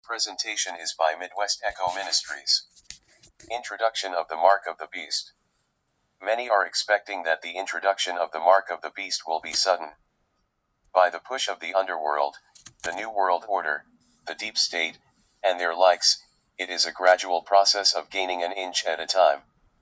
Presentation is by Midwest Echo Ministries. Introduction of the Mark of the Beast. Many are expecting that the introduction of the Mark of the Beast will be sudden. By the push of the underworld, the New World Order, the Deep State, and their likes, it is a gradual process of gaining an inch at a time.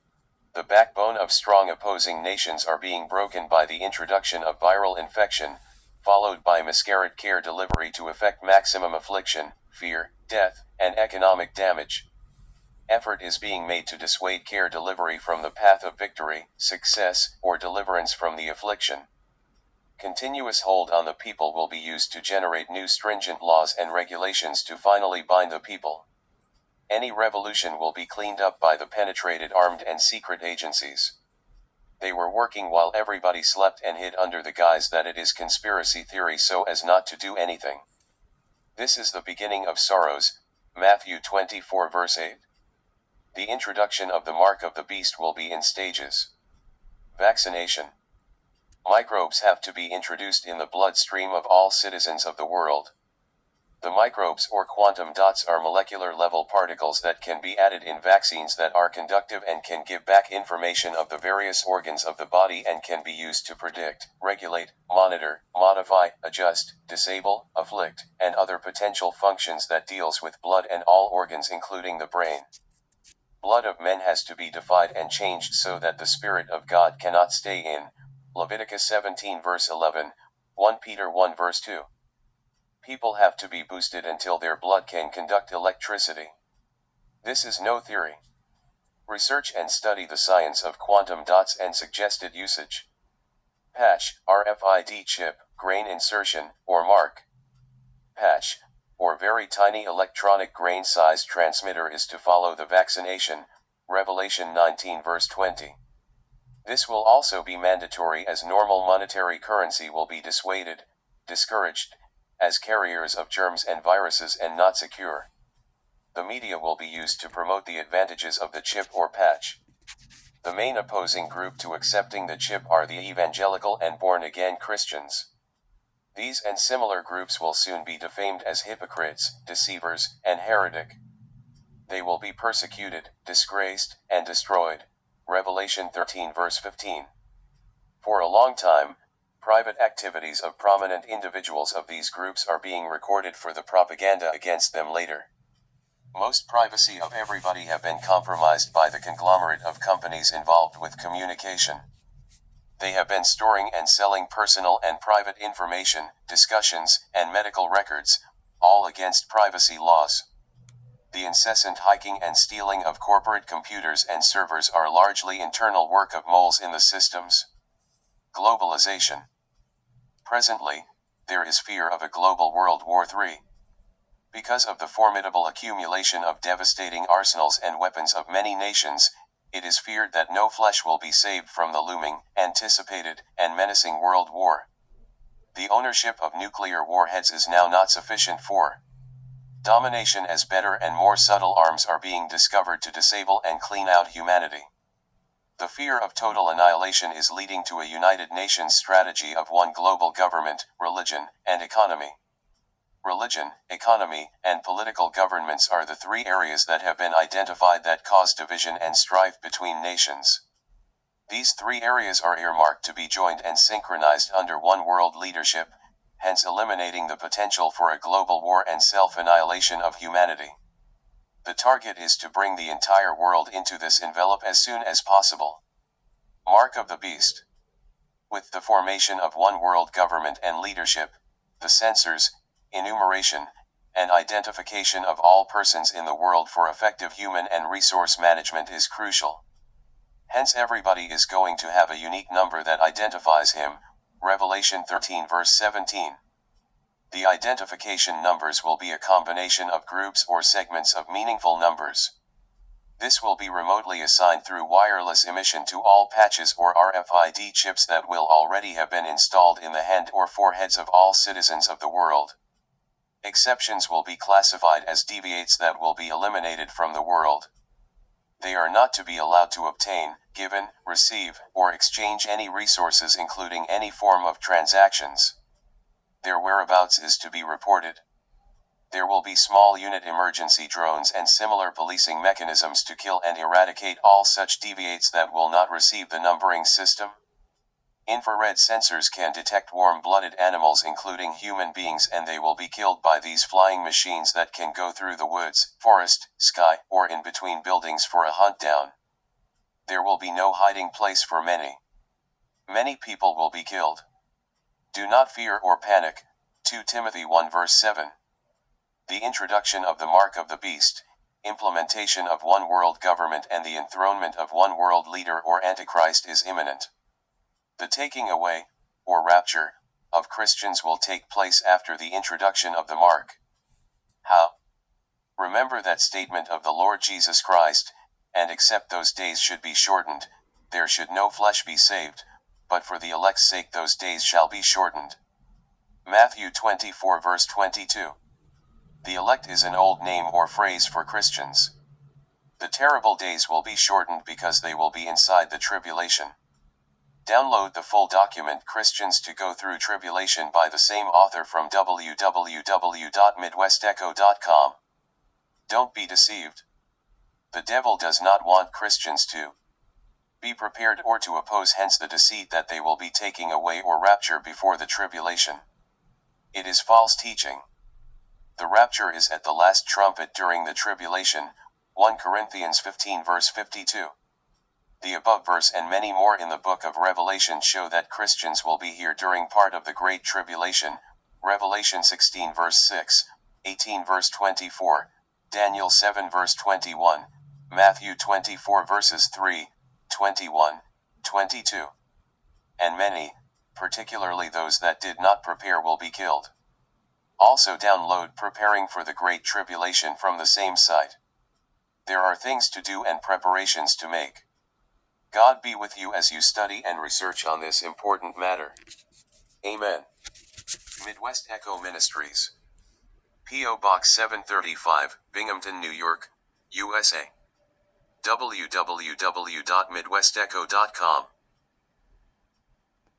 The backbone of strong opposing nations are being broken by the introduction of viral infection, followed by miscarried care delivery to effect maximum affliction, fear, death, and economic damage. Effort is being made to dissuade care delivery from the path of victory, success, or deliverance from the affliction. Continuous hold on the people will be used to generate new stringent laws and regulations to finally bind the people. Any revolution will be cleaned up by the penetrated armed and secret agencies. They were working while everybody slept and hid under the guise that it is conspiracy theory so as not to do anything. This is the beginning of sorrows, Matthew 24 verse 8. The introduction of the mark of the beast will be in stages. Vaccination. Microbes have to be introduced in the bloodstream of all citizens of the world. The microbes or quantum dots are molecular-level particles that can be added in vaccines that are conductive and can give back information of the various organs of the body and can be used to predict, regulate, monitor, modify, adjust, disable, afflict, and other potential functions that deals with blood and all organs including the brain. Blood of men has to be defied and changed so that the Spirit of God cannot stay in. Leviticus 17 verse 11, 1 Peter 1 verse 2. People have to be boosted until their blood can conduct electricity. This is no theory. Research and study the science of quantum dots and suggested usage. Patch, RFID chip, grain insertion, or mark. Patch, or very tiny electronic grain-sized transmitter is to follow the vaccination, Revelation 19 verse 20. This will also be mandatory as normal monetary currency will be discouraged, as carriers of germs and viruses and not secure. The media will be used to promote the advantages of the chip or patch. The main opposing group to accepting the chip are the evangelical and born-again Christians. These and similar groups will soon be defamed as hypocrites, deceivers, and heretic. They will be persecuted, disgraced, and destroyed. Revelation 13 verse 15. For a long time, private activities of prominent individuals of these groups are being recorded for the propaganda against them later. Most privacy of everybody have been compromised by the conglomerate of companies involved with communication. They have been storing and selling personal and private information, discussions, and medical records, all against privacy laws. The incessant hiking and stealing of corporate computers and servers are largely internal work of moles in the systems. Globalization. Presently, there is fear of a global World War III. Because of the formidable accumulation of devastating arsenals and weapons of many nations, it is feared that no flesh will be saved from the looming, anticipated, and menacing world war. The ownership of nuclear warheads is now not sufficient for domination, as better and more subtle arms are being discovered to disable and clean out humanity. The fear of total annihilation is leading to a United Nations strategy of one global government, religion, and economy. Religion, economy, and political governments are the three areas that have been identified that cause division and strife between nations. These three areas are earmarked to be joined and synchronized under one world leadership, hence eliminating the potential for a global war and self-annihilation of humanity. The target is to bring the entire world into this envelope as soon as possible. Mark of the Beast. With the formation of one world government and leadership, the censors, enumeration, and identification of all persons in the world for effective human and resource management is crucial. Hence everybody is going to have a unique number that identifies him, Revelation 13 verse 17. The identification numbers will be a combination of groups or segments of meaningful numbers. This will be remotely assigned through wireless emission to all patches or RFID chips that will already have been installed in the hand or foreheads of all citizens of the world. Exceptions will be classified as deviates that will be eliminated from the world. They are not to be allowed to obtain, given, receive, or exchange any resources including any form of transactions. Their whereabouts is to be reported. There will be small unit emergency drones and similar policing mechanisms to kill and eradicate all such deviates that will not receive the numbering system. Infrared sensors can detect warm-blooded animals including human beings, and they will be killed by these flying machines that can go through the woods, forest, sky, or in between buildings for a hunt down. There will be no hiding place for many. Many people will be killed. Do not fear or panic. 2 Timothy 1 verse 7. The introduction of the mark of the beast, implementation of one world government, and the enthronement of one world leader or Antichrist is imminent. The taking away, or rapture, of Christians will take place after the introduction of the mark. How? Remember that statement of the Lord Jesus Christ, and except those days should be shortened, there should no flesh be saved, but for the elect's sake those days shall be shortened. Matthew 24 verse 22. The elect is an old name or phrase for Christians. The terrible days will be shortened because they will be inside the tribulation. Download the full document Christians to Go Through Tribulation by the same author from www.midwestecho.com. Don't be deceived. The devil does not want Christians to be prepared or to oppose, hence the deceit that they will be taking away or rapture before the tribulation. It is false teaching. The rapture is at the last trumpet during the tribulation, 1 Corinthians 15 verse 52. The above verse and many more in the book of Revelation show that Christians will be here during part of the Great Tribulation, Revelation 16 verse 6, 18 verse 24, Daniel 7 verse 21, Matthew 24 verses 3, 21, 22. And many, particularly those that did not prepare, will be killed. Also download Preparing for the Great Tribulation from the same site. There are things to do and preparations to make. God be with you as you study and research on this important matter. Amen. Midwest Echo Ministries. P.O. Box 735, Binghamton, New York, USA. www.midwestecho.com